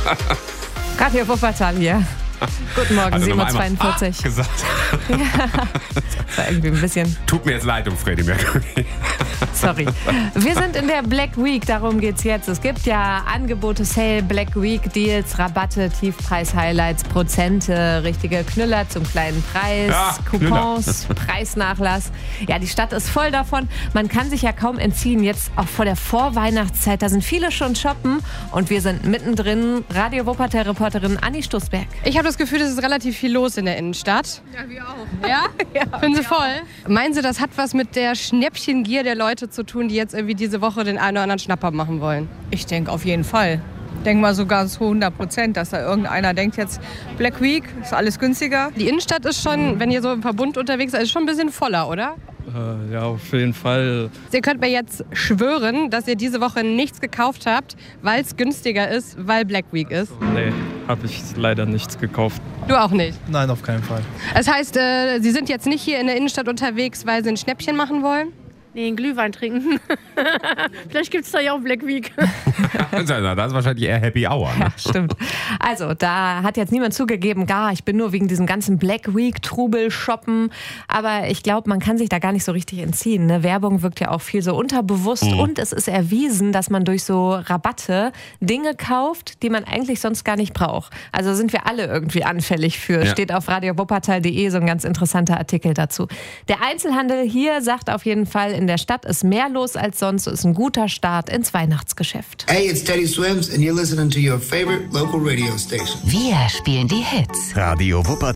Radio Wuppertal hier. Guten Morgen, 7.42 Uhr. Gesagt. Ja, das war irgendwie ein bisschen... Tut mir jetzt leid um Freddie Mercury. Sorry. Wir sind in der Black Week, darum geht's jetzt. Es gibt ja Angebote, Sale, Black Week, Deals, Rabatte, Tiefpreis-Highlights, Prozente, richtige Knüller zum kleinen Preis, Ja, Coupons, Preisnachlass. Ja, die Stadt ist voll davon. Man kann sich ja kaum entziehen, jetzt auch vor der Vorweihnachtszeit. Da sind viele schon shoppen und wir sind mittendrin. Radio Wuppertal-Reporterin Anni Stussberg. Ich habe das Gefühl, es ist relativ viel los in der Innenstadt. Ja, wir auch. Ja? Ja, Finden Sie voll? Meinen Sie, das hat was mit der Schnäppchengier der Leute zu tun, die jetzt irgendwie diese Woche den einen oder anderen Schnapper machen wollen? Ich denke auf jeden Fall. Ich denke mal sogar zu 100%, dass da irgendeiner denkt jetzt, Black Week, ist alles günstiger. Die Innenstadt ist schon, wenn ihr so im Verbund unterwegs seid, ist schon ein bisschen voller, oder? Ja, auf jeden Fall. Ihr könnt mir jetzt schwören, dass ihr diese Woche nichts gekauft habt, weil es günstiger ist, weil Black Week ist. Nee, habe ich leider nichts gekauft. Du auch nicht? Nein, auf keinen Fall. Das heißt, Sie sind jetzt nicht hier in der Innenstadt unterwegs, weil Sie ein Schnäppchen machen wollen? Nee, einen Glühwein trinken. Vielleicht gibt es da ja auch Black Week. Das ist wahrscheinlich eher Happy Hour. Ne? Ja, stimmt. Also, da hat jetzt niemand zugegeben, ich bin nur wegen diesem ganzen Black Week-Trubel shoppen. Aber ich glaube, man kann sich da gar nicht so richtig entziehen. Ne? Werbung wirkt ja auch viel so unterbewusst. Und es ist erwiesen, dass man durch so Rabatte Dinge kauft, die man eigentlich sonst gar nicht braucht. Also sind wir alle irgendwie anfällig für. Ja. Steht auf radiowuppertal.de so ein ganz interessanter Artikel dazu. Der Einzelhandel hier sagt auf jeden Fall, in der Stadt ist mehr los als sonst. Ist ein guter Start ins Weihnachtsgeschäft. Hey, it's Teddy Swims and you're listening to your favorite local radio station. Wir spielen die Hits. Radio Wuppertal.